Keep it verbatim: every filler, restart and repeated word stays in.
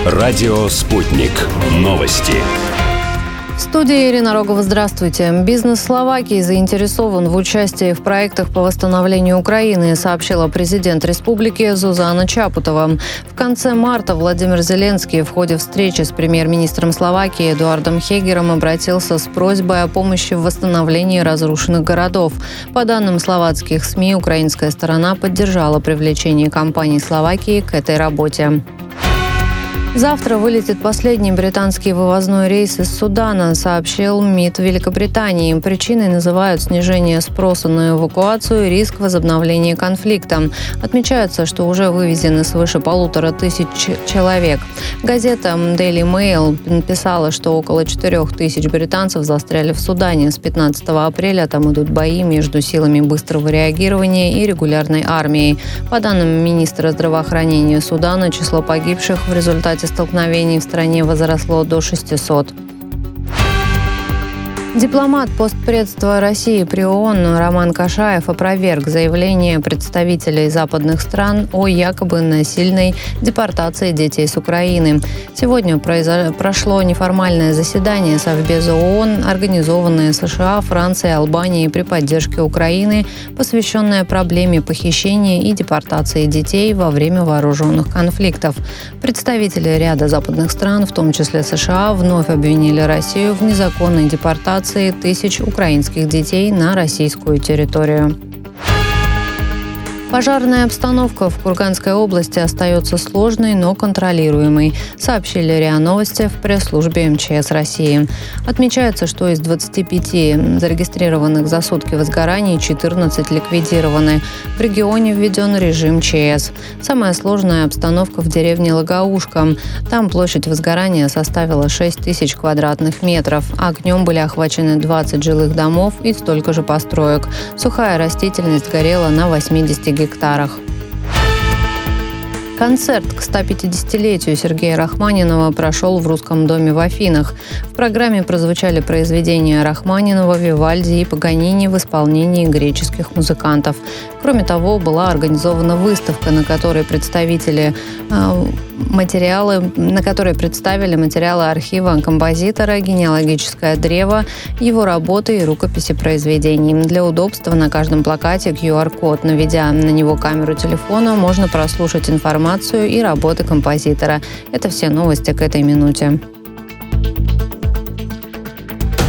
Радио «Спутник». Новости. В студии Ирина Рогова. Здравствуйте. Бизнес Словакии заинтересован в участии в проектах по восстановлению Украины, сообщила президент республики Зузана Чапутова. В конце марта Владимир Зеленский в ходе встречи с премьер-министром Словакии Эдуардом Хегером обратился с просьбой о помощи в восстановлении разрушенных городов. По данным словацких СМИ, украинская сторона поддержала привлечение компаний Словакии к этой работе. Завтра вылетит последний британский вывозной рейс из Судана, сообщил МИД Великобритании. Причиной называют снижение спроса на эвакуацию и риск возобновления конфликта. Отмечается, что уже вывезены свыше полутора тысяч человек. Газета Daily Mail писала, что около четырех тысяч британцев застряли в Судане. С пятнадцатого апреля там идут бои между силами быстрого реагирования и регулярной армией. По данным министра здравоохранения Судана, число погибших в результате столкновений в стране возросло до шестисот. Дипломат постпредства России при ООН Роман Кашаев опроверг заявление представителей западных стран о якобы насильной депортации детей с Украины. Сегодня произошло, прошло неформальное заседание Совбеза ООН, организованное США, Францией, Албанией при поддержке Украины, посвященное проблеме похищения и депортации детей во время вооруженных конфликтов. Представители ряда западных стран, в том числе США, вновь обвинили Россию в незаконной депортации тысяч украинских детей на российскую территорию. Пожарная обстановка в Курганской области остается сложной, но контролируемой, сообщили РИА Новости в пресс-службе МЧС России. Отмечается, что из двадцати пяти зарегистрированных за сутки возгораний четырнадцать ликвидированы. В регионе введен режим ЧС. Самая сложная обстановка в деревне Лагаушка. Там площадь возгорания составила шесть тысяч квадратных метров. Огнем были охвачены двадцать жилых домов и столько же построек. Сухая растительность горела на восьмидесяти гектарах. Концерт к ста пятидесятилетию Сергея Рахманинова прошел в Русском доме в Афинах. В программе прозвучали произведения Рахманинова, Вивальди и Паганини в исполнении греческих музыкантов. Кроме того, была организована выставка, на которой представители э, материалы, на которой представили материалы архива композитора, генеалогическое древо, его работы и рукописи произведений. Для удобства на каждом плакате ку ар код. Наведя на него камеру телефона, можно прослушать информацию и работы композитора. Это все новости к этой минуте.